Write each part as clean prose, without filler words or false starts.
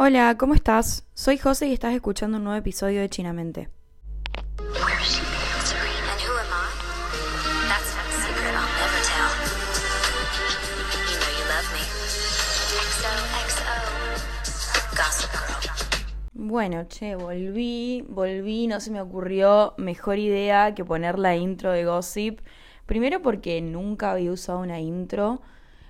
Hola, ¿cómo estás? Soy José y estás escuchando un nuevo episodio de Chinamente. Where is she filtering? And who am I? That's not a secret I'll never tell. You know you love me. XOXO. Gossip Girl. Bueno, volví, no se me ocurrió mejor idea que poner la intro de Gossip. Primero porque nunca había usado una intro.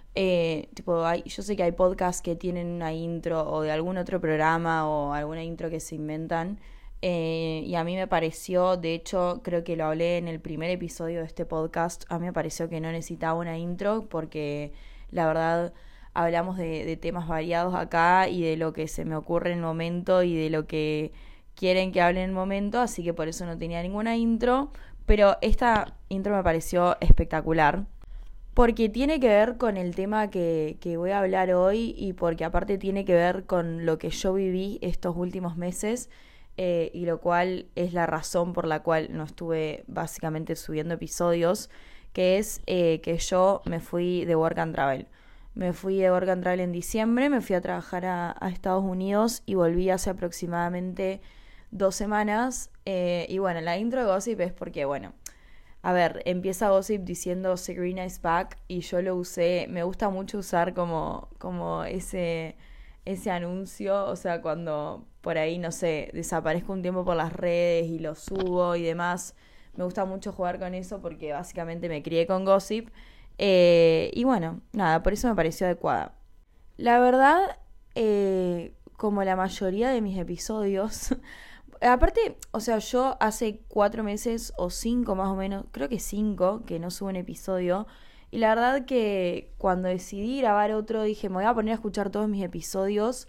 Yo sé que hay podcasts que tienen una intro o de algún otro programa o alguna intro que se inventan. Y a mí me pareció, de hecho, creo que lo hablé en el primer episodio de este podcast, a mí me pareció que no necesitaba una intro porque la verdad hablamos de temas variados acá y de lo que se me ocurre en el momento y de lo que quieren que hable en el momento, así que por eso no tenía ninguna intro, pero esta intro me pareció espectacular. Porque tiene que ver con el tema que voy a hablar hoy y porque aparte tiene que ver con lo que yo viví estos últimos meses y lo cual es la razón por la cual no estuve básicamente subiendo episodios, que es que yo me fui de Work and Travel. Me fui de Work and Travel en diciembre, me fui a trabajar a Estados Unidos y volví hace aproximadamente 2 semanas. Y bueno, la intro de Gossip es porque, bueno, a ver, empieza Gossip diciendo Sabrina is back y yo lo usé, me gusta mucho usar como ese anuncio, o sea, cuando por ahí, no sé, desaparezco un tiempo por las redes y lo subo y demás, me gusta mucho jugar con eso porque básicamente me crié con Gossip y bueno, nada, por eso me pareció adecuada. La verdad, como la mayoría de mis episodios, aparte, o sea, yo hace 4 meses o 5 más o menos, creo que 5, que no subo un episodio. Y la verdad que cuando decidí grabar otro dije, me voy a poner a escuchar todos mis episodios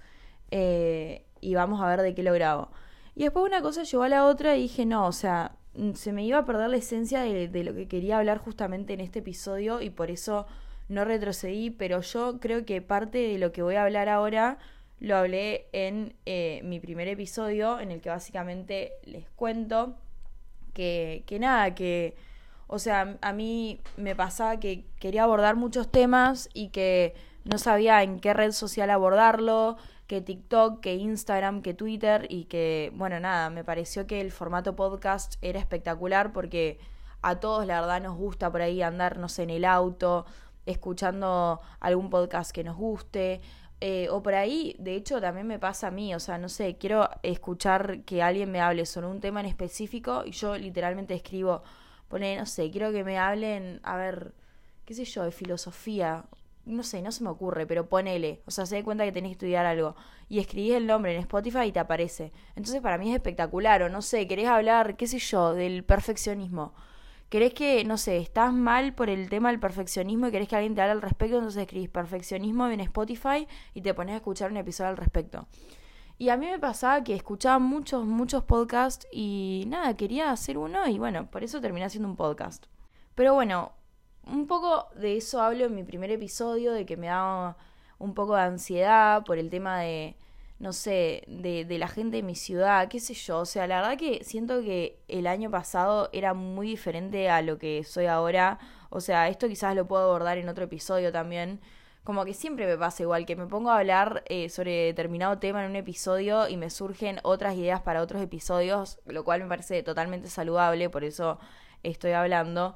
y vamos a ver de qué lo grabo. Y después una cosa llevó a la otra y dije, no, o sea, se me iba a perder la esencia de lo que quería hablar justamente en este episodio y por eso no retrocedí. Pero yo creo que parte de lo que voy a hablar ahora lo hablé en mi primer episodio, en el que básicamente les cuento que nada, que, o sea, a mí me pasaba que quería abordar muchos temas y que no sabía en qué red social abordarlo, que TikTok, que Instagram, que Twitter, y que, bueno, nada, me pareció que el formato podcast era espectacular porque a todos la verdad nos gusta por ahí andar, no sé, en el auto, escuchando algún podcast que nos guste. O por ahí, de hecho, también me pasa a mí, o sea, no sé, quiero escuchar que alguien me hable sobre un tema en específico y yo literalmente escribo, no sé, quiero que me hablen, a ver, qué sé yo, de filosofía, no sé, no se me ocurre, pero ponele, o sea, se da cuenta que tenés que estudiar algo y escribís el nombre en Spotify y te aparece. Entonces para mí es espectacular, o no sé, querés hablar, qué sé yo, del perfeccionismo. ¿Querés que, no sé, estás mal por el tema del perfeccionismo y querés que alguien te hable al respecto? Entonces escribís perfeccionismo en Spotify y te pones a escuchar un episodio al respecto. Y a mí me pasaba que escuchaba muchos podcasts y nada, quería hacer uno y bueno, por eso terminé haciendo un podcast. Pero bueno, un poco de eso hablo en mi primer episodio, de que me daba un poco de ansiedad por el tema de, no sé, de la gente de mi ciudad, qué sé yo. O sea, la verdad que siento que el año pasado era muy diferente a lo que soy ahora. O sea, esto quizás lo puedo abordar en otro episodio también. Como que siempre me pasa igual, que me pongo a hablar sobre determinado tema en un episodio y me surgen otras ideas para otros episodios, lo cual me parece totalmente saludable, por eso estoy hablando.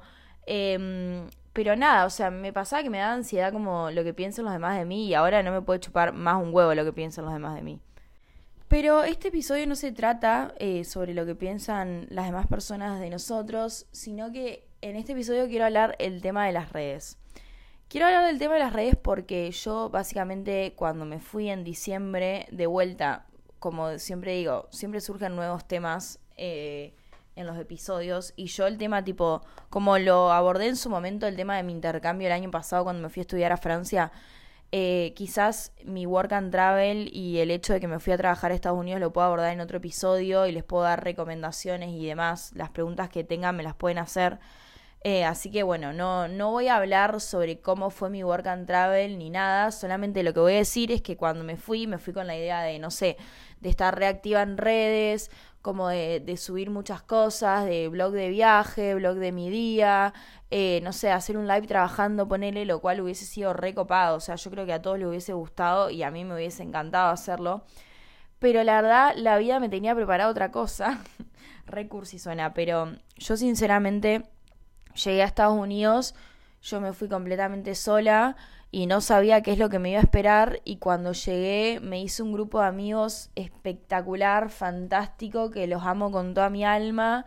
Pero nada, o sea, me pasaba que me daba ansiedad como lo que piensan los demás de mí y ahora no me puede chupar más un huevo lo que piensan los demás de mí. Pero este episodio no se trata sobre lo que piensan las demás personas de nosotros, sino que en este episodio quiero hablar el tema de las redes. Quiero hablar del tema de las redes porque yo básicamente cuando me fui en diciembre de vuelta, como siempre digo, siempre surgen nuevos temas en los episodios y yo el tema tipo, como lo abordé en su momento el tema de mi intercambio el año pasado cuando me fui a estudiar a Francia, quizás mi work and travel y el hecho de que me fui a trabajar a Estados Unidos lo puedo abordar en otro episodio y les puedo dar recomendaciones y demás, las preguntas que tengan me las pueden hacer. Así que bueno, no voy a hablar sobre cómo fue mi work and travel ni nada, solamente lo que voy a decir es que cuando me fui con la idea de, no sé, de estar reactiva en redes, como de subir muchas cosas, de blog de viaje, blog de mi día, no sé, hacer un live trabajando, ponele, lo cual hubiese sido recopado, o sea, yo creo que a todos les hubiese gustado y a mí me hubiese encantado hacerlo. pero la verdad la vida me tenía preparada otra cosa. Re cursi suena, pero yo sinceramente llegué a Estados Unidos, yo me fui completamente sola y no sabía qué es lo que me iba a esperar, y cuando llegué me hice un grupo de amigos espectacular, fantástico, que los amo con toda mi alma,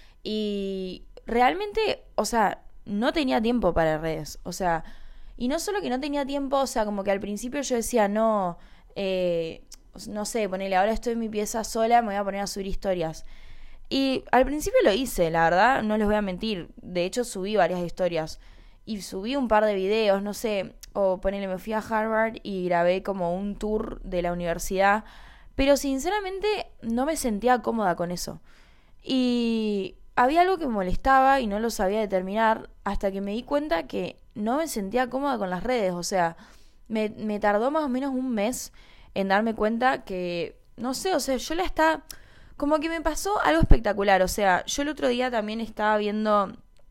y realmente, o sea, no tenía tiempo para redes, o sea, y no solo que no tenía tiempo, o sea, como que al principio yo decía, no, no sé, ponele, ahora estoy en mi pieza sola, me voy a poner a subir historias. Y al principio lo hice, la verdad, no les voy a mentir. De hecho, subí varias historias. Y subí un par de videos, no sé. O ponele, me fui a Harvard y grabé como un tour de la universidad. Pero sinceramente no me sentía cómoda con eso. Y había algo que me molestaba y no lo sabía determinar hasta que me di cuenta que no me sentía cómoda con las redes. O sea, me tardó más o menos un mes en darme cuenta que, no sé, o sea, yo la estaba... Como que me pasó algo espectacular, o sea, yo el otro día también estaba viendo,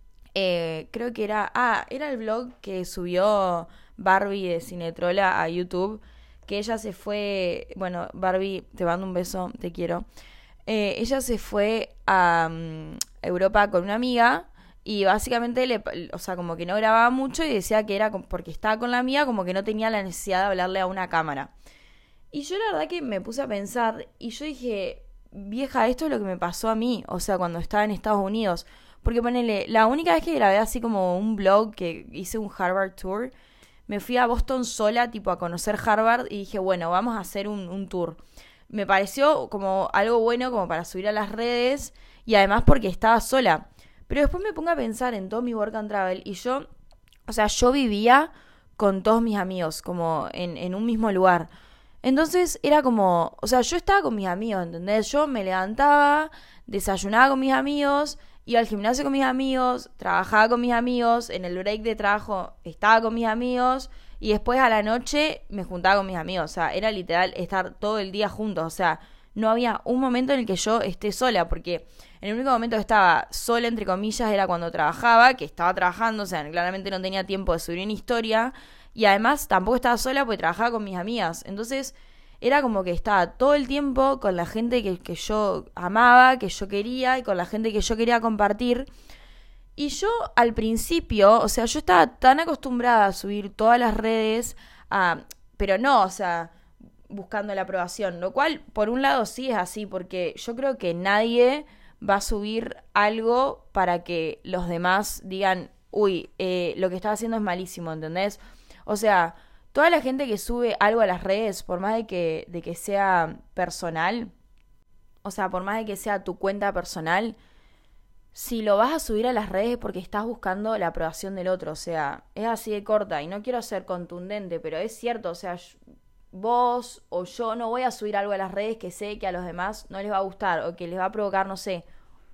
creo que era el vlog que subió Barbie de Cinetrola a YouTube, que ella se fue, bueno, Barbie, te mando un beso, te quiero. Ella se fue a Europa con una amiga y básicamente, o sea, como que no grababa mucho y decía que era porque estaba con la amiga, como que no tenía la necesidad de hablarle a una cámara. Y yo la verdad que me puse a pensar y yo dije, vieja, esto es lo que me pasó a mí, o sea, cuando estaba en Estados Unidos. Porque ponele, la única vez que grabé así como un vlog, que hice un Harvard Tour, me fui a Boston sola, tipo a conocer Harvard, y dije, bueno, vamos a hacer un tour. Me pareció como algo bueno como para subir a las redes, y además porque estaba sola. Pero después me pongo a pensar en todo mi work and travel, y yo, o sea, yo vivía con todos mis amigos, como en un mismo lugar. Entonces era como, o sea, yo estaba con mis amigos, ¿entendés? Yo me levantaba, desayunaba con mis amigos, iba al gimnasio con mis amigos, trabajaba con mis amigos, en el break de trabajo estaba con mis amigos y después a la noche me juntaba con mis amigos. O sea, era literal estar todo el día juntos. O sea, no había un momento en el que yo esté sola, porque en el único momento que estaba sola, entre comillas, era cuando trabajaba, que estaba trabajando, o sea, claramente no tenía tiempo de subir una historia. Y además tampoco estaba sola porque trabajaba con mis amigas. Entonces era como que estaba todo el tiempo con la gente que yo amaba, que yo quería, y con la gente que yo quería compartir. Y yo al principio, o sea, yo estaba tan acostumbrada a subir todas las redes, pero no, o sea, buscando la aprobación. Lo cual, por un lado, sí es así, porque yo creo que nadie va a subir algo para que los demás digan, uy, lo que estaba haciendo es malísimo, ¿entendés? O sea, toda la gente que sube algo a las redes, por más de que sea personal, o sea, por más de que sea tu cuenta personal, si lo vas a subir a las redes es porque estás buscando la aprobación del otro. O sea, es así de corta y no quiero ser contundente, pero es cierto, o sea, vos o yo no voy a subir algo a las redes que sé que a los demás no les va a gustar o que les va a provocar, no sé.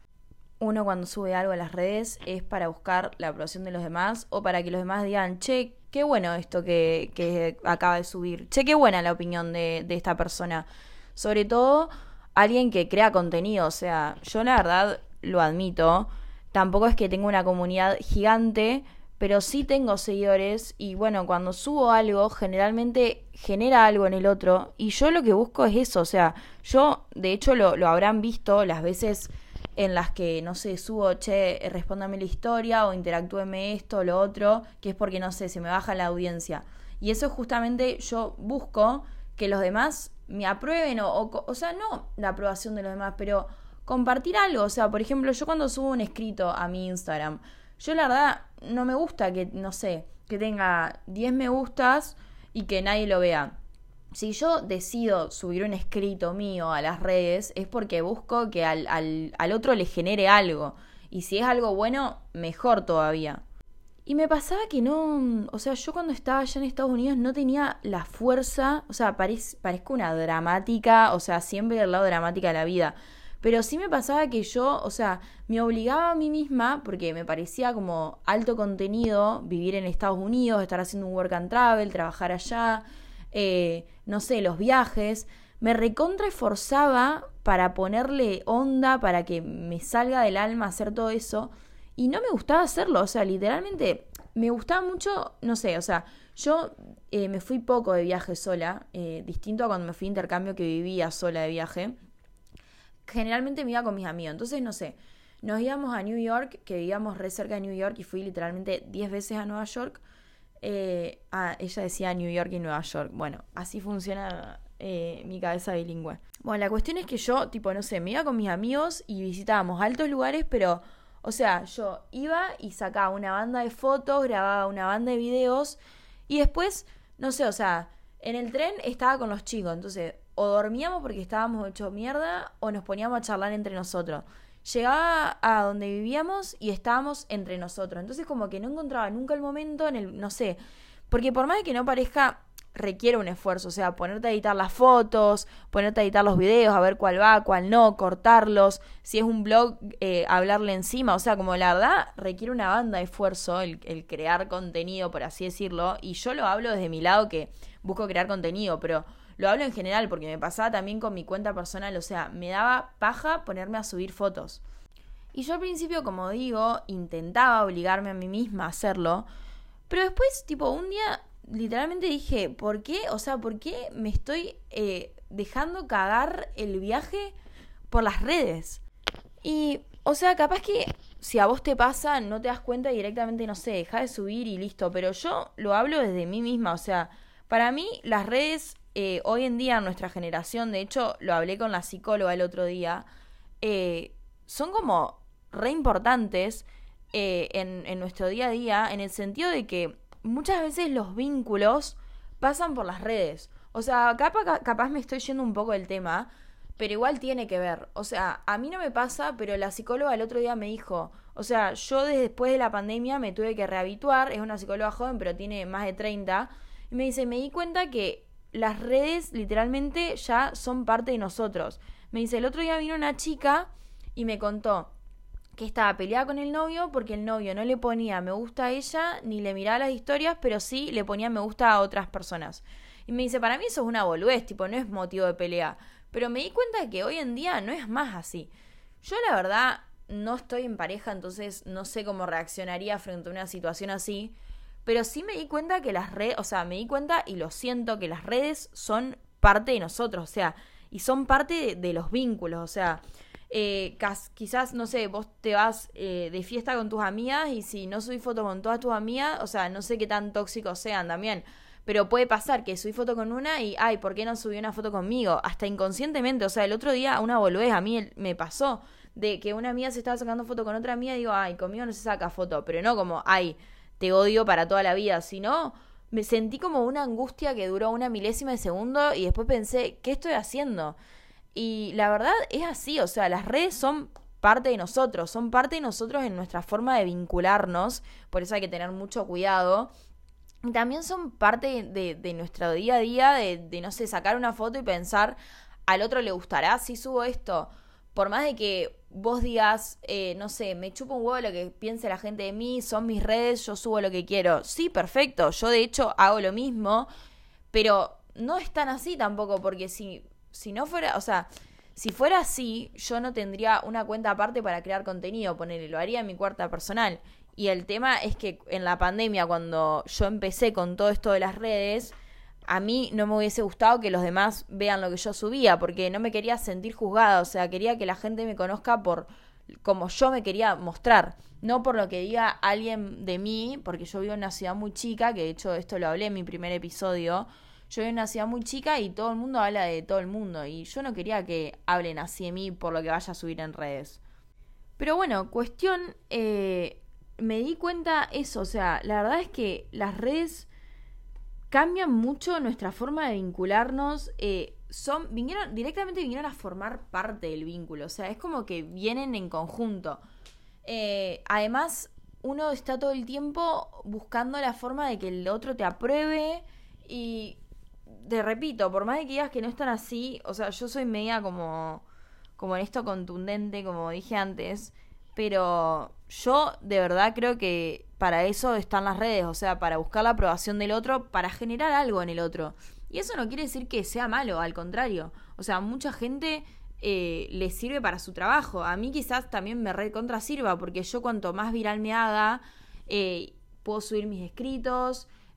Uno cuando sube algo a las redes es para buscar la aprobación de los demás o para que los demás digan, che, qué bueno esto que acaba de subir. Che, qué buena la opinión de esta persona. Sobre todo alguien que crea contenido. O sea, yo la verdad lo admito. Tampoco es que tenga una comunidad gigante, pero sí tengo seguidores. Y bueno, cuando subo algo, generalmente genera algo en el otro. Y yo lo que busco es eso. O sea, yo de hecho lo habrán visto las veces en las que, no sé, subo, che, respóndame la historia o interactúeme esto o lo otro, que es porque, no sé, se me baja la audiencia. Y eso justamente yo busco que los demás me aprueben o sea, no la aprobación de los demás, pero compartir algo. O sea, por ejemplo, yo cuando subo un escrito a mi Instagram, yo la verdad no me gusta que, no sé, que tenga 10 me gustas y que nadie lo vea. Si yo decido subir un escrito mío a las redes es porque busco que al otro le genere algo. Y si es algo bueno, mejor todavía. Y me pasaba que no, o sea, yo cuando estaba allá en Estados Unidos no tenía la fuerza, o sea, parezco una dramática, o sea, siempre del lado dramática de la vida. Pero sí me pasaba que yo, o sea, me obligaba a mí misma, porque me parecía como alto contenido vivir en Estados Unidos, estar haciendo un work and travel, trabajar allá, no sé, los viajes, me recontra esforzaba para ponerle onda, para que me salga del alma hacer todo eso, y no me gustaba hacerlo. O sea, literalmente me gustaba mucho, no sé, o sea, Yo me fui poco de viaje sola, distinto a cuando me fui de intercambio que vivía sola de viaje. Generalmente me iba con mis amigos, entonces no sé, nos íbamos a New York, que vivíamos re cerca de New York y fui literalmente 10 veces a Nueva York. Ella decía New York y Nueva York. Bueno, así funciona mi cabeza bilingüe. Bueno, la cuestión es que yo, tipo, no sé, me iba con mis amigos y visitábamos altos lugares, pero, o sea, yo iba y sacaba una banda de fotos, grababa una banda de videos y después, no sé, o sea, en el tren estaba con los chicos, entonces o dormíamos porque estábamos hechos mierda o nos poníamos a charlar entre nosotros. Llegaba a donde vivíamos y estábamos entre nosotros. Entonces como que no encontraba nunca el momento en el, no sé, porque por más de que no parezca, requiere un esfuerzo. O sea, ponerte a editar las fotos, ponerte a editar los videos, a ver cuál va, cuál no, cortarlos. Si es un blog, hablarle encima. O sea, como la verdad, requiere una banda de esfuerzo el crear contenido, por así decirlo. Y yo lo hablo desde mi lado que busco crear contenido, pero lo hablo en general porque me pasaba también con mi cuenta personal, o sea, me daba paja ponerme a subir fotos. Y yo al principio, como digo, intentaba obligarme a mí misma a hacerlo, pero después, tipo, un día literalmente dije, ¿por qué? O sea, ¿por qué me estoy dejando cagar el viaje por las redes? Y, o sea, capaz que si a vos te pasa, no te das cuenta y directamente, no sé, dejá de subir y listo, pero yo lo hablo desde mí misma, o sea, para mí las redes... hoy en día, nuestra generación, de hecho, lo hablé con la psicóloga el otro día, son como re importantes en nuestro día a día, en el sentido de que muchas veces los vínculos pasan por las redes. O sea, capaz me estoy yendo un poco del tema, pero igual tiene que ver. O sea, a mí no me pasa, pero la psicóloga el otro día me dijo, o sea, yo después de la pandemia me tuve que rehabituar, es una psicóloga joven, pero tiene más de 30, y me dice, me di cuenta que las redes literalmente ya son parte de nosotros. Me dice, el otro día vino una chica y me contó que estaba peleada con el novio porque el novio no le ponía me gusta a ella ni le miraba las historias, pero sí le ponía me gusta a otras personas. Y me dice, para mí eso es una boludez, tipo, no es motivo de pelea. Pero me di cuenta de que hoy en día no es más así. Yo la verdad no estoy en pareja, entonces no sé cómo reaccionaría frente a una situación así. Pero sí me di cuenta que las redes, o sea, me di cuenta y lo siento que las redes son parte de nosotros, o sea, y son parte de los vínculos, o sea, quizás, no sé, vos te vas de fiesta con tus amigas y si no subís foto con todas tus amigas, o sea, no sé qué tan tóxicos sean también, pero puede pasar que subí foto con una y, ay, ¿por qué no subí una foto conmigo? Hasta inconscientemente, o sea, el otro día una boludez a mí me pasó de que una amiga se estaba sacando foto con otra amiga y digo, ay, conmigo no se saca foto, pero no como, ay, te odio para toda la vida, sino me sentí como una angustia que duró una milésima de segundo y después pensé, ¿qué estoy haciendo? Y la verdad es así, o sea, las redes son parte de nosotros, son parte de nosotros en nuestra forma de vincularnos, por eso hay que tener mucho cuidado. Y también son parte de nuestro día a día, de, no sé, sacar una foto y pensar, al otro le gustará si subo esto. Por más de que vos digas, no sé, me chupo un huevo lo que piense la gente de mí, son mis redes, yo subo lo que quiero. Sí, perfecto, yo de hecho hago lo mismo, pero no es tan así tampoco, porque si no fuera, o sea, si fuera así, yo no tendría una cuenta aparte para crear contenido, ponele, lo haría en mi cuenta personal. Y el tema es que en la pandemia, cuando yo empecé con todo esto de las redes, a mí no me hubiese gustado que los demás vean lo que yo subía, porque no me quería sentir juzgada, o sea, quería que la gente me conozca por como yo me quería mostrar, no por lo que diga alguien de mí, porque yo vivo en una ciudad muy chica, que de hecho esto lo hablé en mi primer episodio, yo vivo en una ciudad muy chica y todo el mundo habla de todo el mundo, y yo no quería que hablen así de mí por lo que vaya a subir en redes. Pero bueno, cuestión, me di cuenta eso, o sea, la verdad es que las redes cambian mucho nuestra forma de vincularnos, directamente vinieron a formar parte del vínculo, o sea, es como que vienen en conjunto. Además, uno está todo el tiempo buscando la forma de que el otro te apruebe y te repito, por más de que digas que no están así, o sea, yo soy media como en esto contundente, como dije antes, pero yo de verdad creo que para eso están las redes, o sea, para buscar la aprobación del otro, para generar algo en el otro. Y eso no quiere decir que sea malo, al contrario. O sea, mucha gente le sirve para su trabajo. A mí quizás también me recontra sirva, porque yo cuanto más viral me haga, puedo subir mis escritos,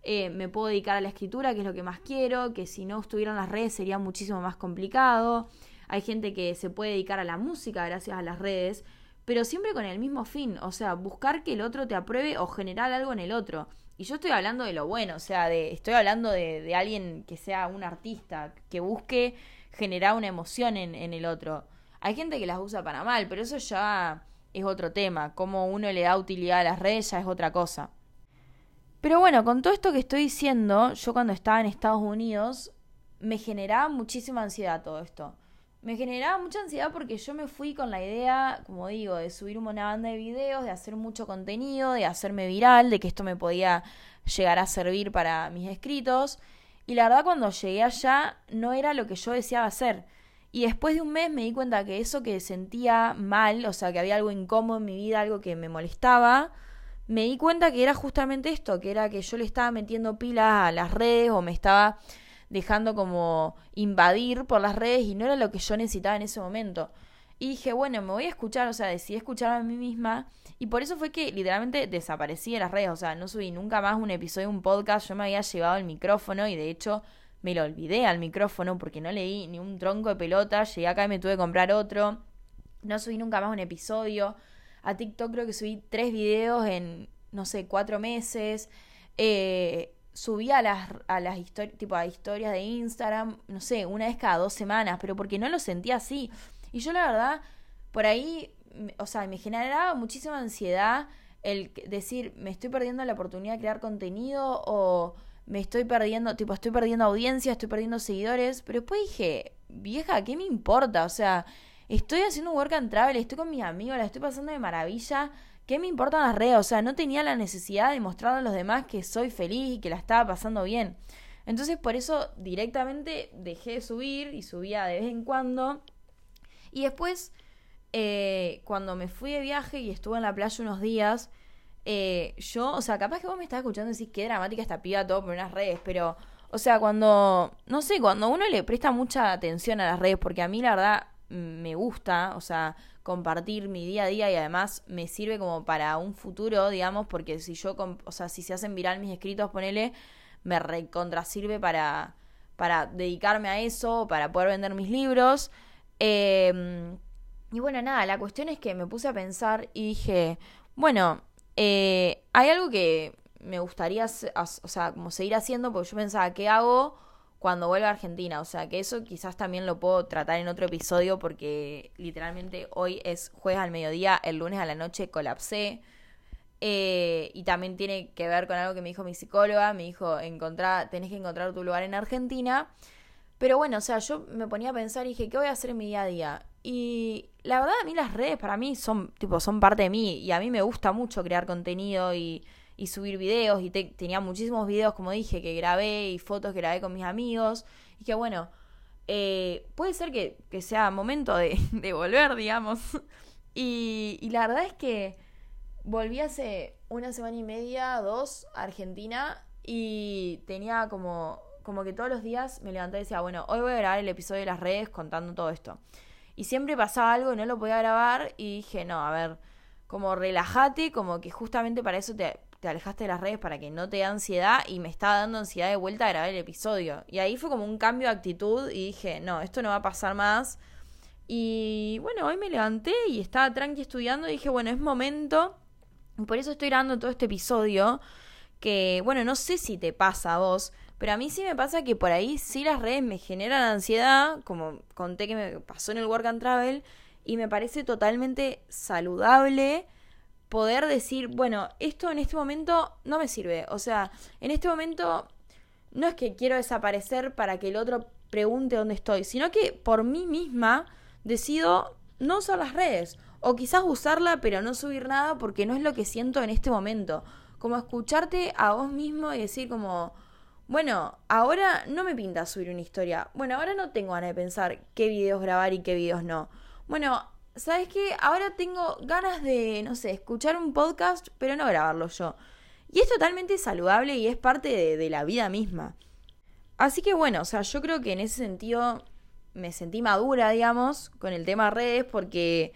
me puedo dedicar a la escritura, que es lo que más quiero, que si no estuvieran las redes sería muchísimo más complicado. Hay gente que se puede dedicar a la música gracias a las redes, pero siempre con el mismo fin, o sea, buscar que el otro te apruebe o generar algo en el otro. Y yo estoy hablando de lo bueno, o sea, estoy hablando de alguien que sea un artista, que busque generar una emoción en el otro. Hay gente que las usa para mal, pero eso ya es otro tema. Cómo uno le da utilidad a las redes ya es otra cosa. Pero bueno, con todo esto que estoy diciendo, yo cuando estaba en Estados Unidos me generaba muchísima ansiedad todo esto. Me generaba mucha ansiedad porque yo me fui con la idea, como digo, de subir una banda de videos, de hacer mucho contenido, de hacerme viral, de que esto me podía llegar a servir para mis escritos. Y la verdad cuando llegué allá no era lo que yo deseaba hacer. Y después de un mes me di cuenta que eso que sentía mal, o sea, que había algo incómodo en mi vida, algo que me molestaba, me di cuenta que era justamente esto, que era que yo le estaba metiendo pilas a las redes o me estaba dejando como invadir por las redes y no era lo que yo necesitaba en ese momento. Y dije, bueno, me voy a escuchar, o sea, decidí escucharme a mí misma y por eso fue que literalmente desaparecí de las redes, o sea, no subí nunca más un episodio de un podcast, yo me había llevado el micrófono y de hecho me lo olvidé al micrófono porque no leí ni un tronco de pelota, llegué acá y me tuve que comprar otro, no subí nunca más un episodio, a TikTok creo que subí 3 videos en, no sé, 4 meses, subí a las historias, tipo a historias de Instagram, no sé, una vez cada 2 semanas, pero porque no lo sentía así. Y yo la verdad, por ahí, o sea, me generaba muchísima ansiedad el decir, me estoy perdiendo la oportunidad de crear contenido o me estoy perdiendo, tipo, estoy perdiendo audiencia, estoy perdiendo seguidores, pero después dije, vieja, ¿qué me importa? O sea, estoy haciendo un work and travel, estoy con mis amigos, la estoy pasando de maravilla. ¿Qué me importan las redes? O sea, no tenía la necesidad de mostrarle a los demás que soy feliz y que la estaba pasando bien. Entonces, por eso directamente dejé de subir y subía de vez en cuando. Y después, cuando me fui de viaje y estuve en la playa unos días, yo, o sea, capaz que vos me estás escuchando y decís qué dramática esta piba todo por unas redes, pero, o sea, cuando, no sé, cuando uno le presta mucha atención a las redes, porque a mí la verdad me gusta, o sea, compartir mi día a día y además me sirve como para un futuro, digamos, porque si yo, o sea, si se hacen viral mis escritos, ponele, me recontra sirve para dedicarme a eso, para poder vender mis libros. Y bueno, nada, la cuestión es que me puse a pensar y dije, bueno, hay algo que me gustaría, o sea, como seguir haciendo, porque yo pensaba, ¿qué hago cuando vuelva a Argentina? O sea, que eso quizás también lo puedo tratar en otro episodio porque literalmente hoy es jueves al mediodía, el lunes a la noche colapsé. Y también tiene que ver con algo que me dijo mi psicóloga, me dijo, tenés que encontrar tu lugar en Argentina. Pero bueno, o sea, yo me ponía a pensar y dije, ¿qué voy a hacer en mi día a día? Y la verdad, a mí las redes para mí son parte de mí y a mí me gusta mucho crear contenido y subir videos y tenía muchísimos videos, como dije, que grabé y fotos que grabé con mis amigos y que bueno, puede ser que sea momento de volver, digamos. Y la verdad es que volví hace 1 semana y media, 2, a Argentina y tenía como que todos los días me levanté y decía, bueno, hoy voy a grabar el episodio de las redes contando todo esto. Y siempre pasaba algo y no lo podía grabar y dije, no, a ver, como relájate, como que justamente para eso te alejaste de las redes, para que no te dé ansiedad, y me estaba dando ansiedad de vuelta a grabar el episodio. Y ahí fue como un cambio de actitud y dije, no, esto no va a pasar más. Y bueno, hoy me levanté y estaba tranqui estudiando y dije, bueno, es momento. Y por eso estoy grabando todo este episodio, que bueno, no sé si te pasa a vos, pero a mí sí me pasa que por ahí sí las redes me generan ansiedad, como conté que me pasó en el Work and Travel, y me parece totalmente saludable poder decir, bueno, esto en este momento no me sirve. O sea, en este momento no es que quiero desaparecer para que el otro pregunte dónde estoy, sino que por mí misma decido no usar las redes. O quizás usarla pero no subir nada porque no es lo que siento en este momento. Como escucharte a vos mismo y decir como, bueno, ahora no me pinta subir una historia. Bueno, ahora no tengo ganas de pensar qué videos grabar y qué videos no. Bueno, ¿sabes qué? Ahora tengo ganas de, no sé, escuchar un podcast, pero no grabarlo yo. Y es totalmente saludable y es parte de la vida misma. Así que bueno, o sea, yo creo que en ese sentido me sentí madura, digamos, con el tema redes, porque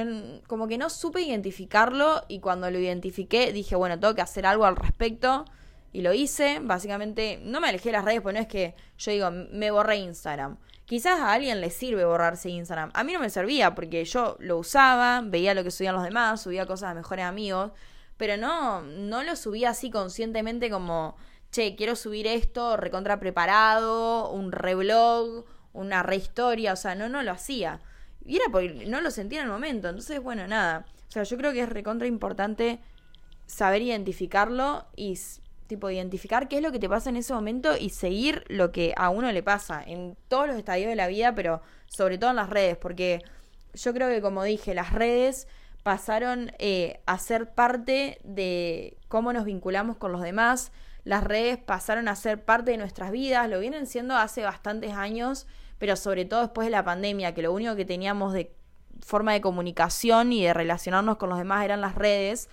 como que no supe identificarlo, y cuando lo identifiqué dije, bueno, tengo que hacer algo al respecto. y lo hice. Básicamente no me alejé de las redes, porque no es que yo digo, me borré Instagram. Quizás a alguien le sirve borrarse Instagram. A mí no me servía porque yo lo usaba, veía lo que subían los demás, subía cosas de mejores amigos, pero no lo subía así conscientemente como, che, quiero subir esto recontra preparado, un reblog, una rehistoria, o sea, no lo hacía. Y era porque no lo sentía en el momento. Entonces, bueno, nada. O sea, yo creo que es recontra importante saber identificarlo y tipo identificar qué es lo que te pasa en ese momento y seguir lo que a uno le pasa en todos los estadios de la vida, pero sobre todo en las redes, porque yo creo que, como dije, las redes pasaron a ser parte de cómo nos vinculamos con los demás. Las redes pasaron a ser parte de nuestras vidas, lo vienen siendo hace bastantes años, pero sobre todo después de la pandemia, que lo único que teníamos de forma de comunicación y de relacionarnos con los demás eran las redes.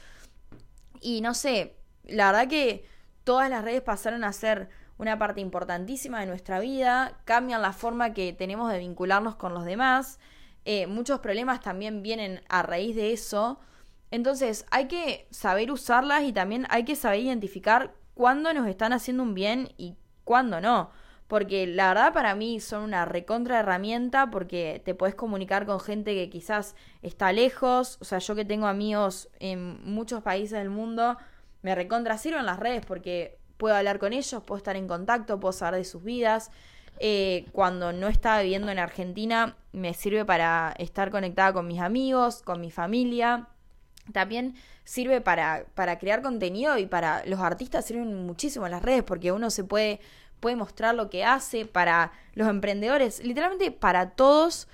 Y no sé, la verdad que todas las redes pasaron a ser una parte importantísima de nuestra vida, cambian la forma que tenemos de vincularnos con los demás. Muchos problemas también vienen a raíz de eso. Entonces hay que saber usarlas y también hay que saber identificar cuándo nos están haciendo un bien y cuándo no. Porque la verdad para mí son una recontra herramienta, porque te podés comunicar con gente que quizás está lejos. O sea, yo que tengo amigos en muchos países del mundo, me recontra sirven las redes porque puedo hablar con ellos, puedo estar en contacto, puedo saber de sus vidas. Cuando no estaba viviendo en Argentina, me sirve para estar conectada con mis amigos, con mi familia. También sirve para crear contenido, y para los artistas sirven muchísimo las redes porque uno se puede mostrar lo que hace. Para los emprendedores, literalmente para todos,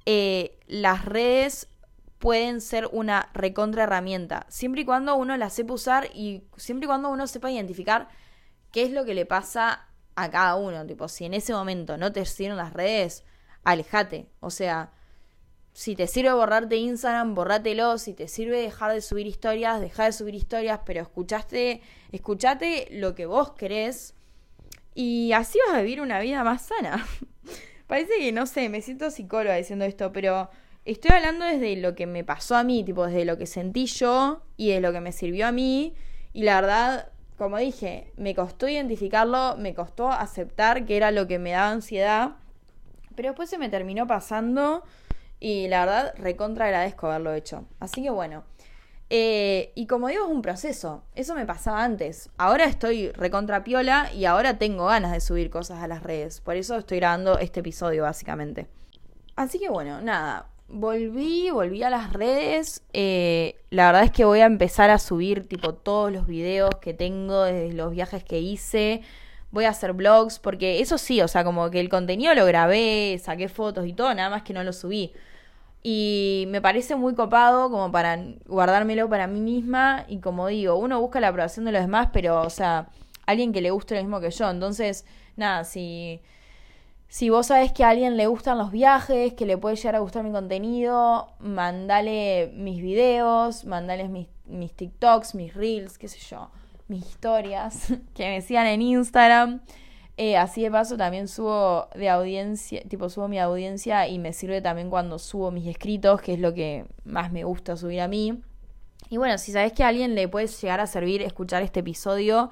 las redes pueden ser una recontra herramienta, siempre y cuando uno la sepa usar y siempre y cuando uno sepa identificar qué es lo que le pasa a cada uno. Tipo, si en ese momento no te sirven las redes, alejate. O sea, si te sirve borrarte Instagram, borrátelo. Si te sirve dejar de subir historias, deja de subir historias, pero escuchate lo que vos querés y así vas a vivir una vida más sana. Parece que, no sé, me siento psicóloga diciendo esto, pero estoy hablando desde lo que me pasó a mí, tipo desde lo que sentí yo y de lo que me sirvió a mí. Y la verdad, como dije, me costó identificarlo, me costó aceptar que era lo que me daba ansiedad, pero después se me terminó pasando y la verdad recontra agradezco haberlo hecho. Así que bueno, y como digo, es un proceso. Eso me pasaba antes. Ahora estoy recontra piola y ahora tengo ganas de subir cosas a las redes. Por eso estoy grabando este episodio, básicamente. Así que bueno, nada, volví a las redes. La verdad es que voy a empezar a subir tipo todos los videos que tengo desde los viajes que hice. Voy a hacer vlogs, porque eso sí, o sea, como que el contenido lo grabé, saqué fotos y todo, nada más que no lo subí. Y me parece muy copado como para guardármelo para mí misma. Y como digo, uno busca la aprobación de los demás, pero, o sea, alguien que le guste lo mismo que yo. Entonces, nada, si vos sabés que a alguien le gustan los viajes, que le puede llegar a gustar mi contenido, mandale mis videos, mandale mis TikToks, mis Reels, qué sé yo, mis historias, que me sigan en Instagram. Así de paso también subo de audiencia, tipo subo mi audiencia y me sirve también cuando subo mis escritos, que es lo que más me gusta subir a mí. Y bueno, si sabés que a alguien le puede llegar a servir escuchar este episodio,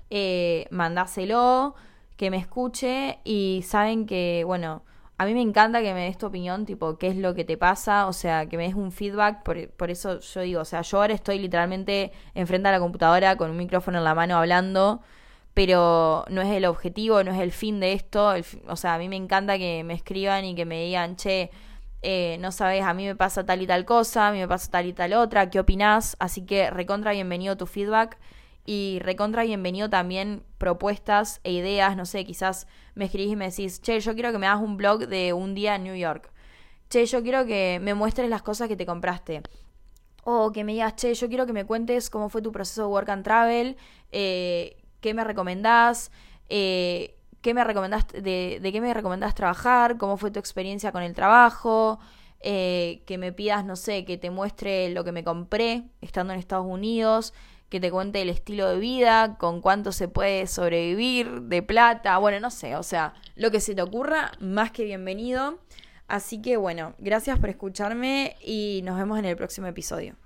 mandáselo, que me escuche. Y saben que, bueno, a mí me encanta que me des tu opinión, tipo, qué es lo que te pasa, o sea, que me des un feedback. Por eso yo digo, o sea, yo ahora estoy literalmente enfrente a la computadora con un micrófono en la mano hablando, pero no es el objetivo, no es el fin de esto. O sea, a mí me encanta que me escriban y que me digan, che, no sabes, a mí me pasa tal y tal cosa, a mí me pasa tal y tal otra, ¿qué opinás? Así que recontra bienvenido tu feedback y recontra bienvenido también propuestas e ideas. No sé, quizás me escribís y me decís, che, yo quiero que me hagas un blog de un día en New York. Che, yo quiero que me muestres las cosas que te compraste. O que me digas, che, yo quiero que me cuentes cómo fue tu proceso de work and travel, qué me recomendás, de qué me recomendás trabajar, cómo fue tu experiencia con el trabajo, que me pidas, no sé, que te muestre lo que me compré estando en Estados Unidos, que te cuente el estilo de vida, con cuánto se puede sobrevivir de plata, bueno, no sé, o sea, lo que se te ocurra, más que bienvenido. Así que bueno, gracias por escucharme y nos vemos en el próximo episodio.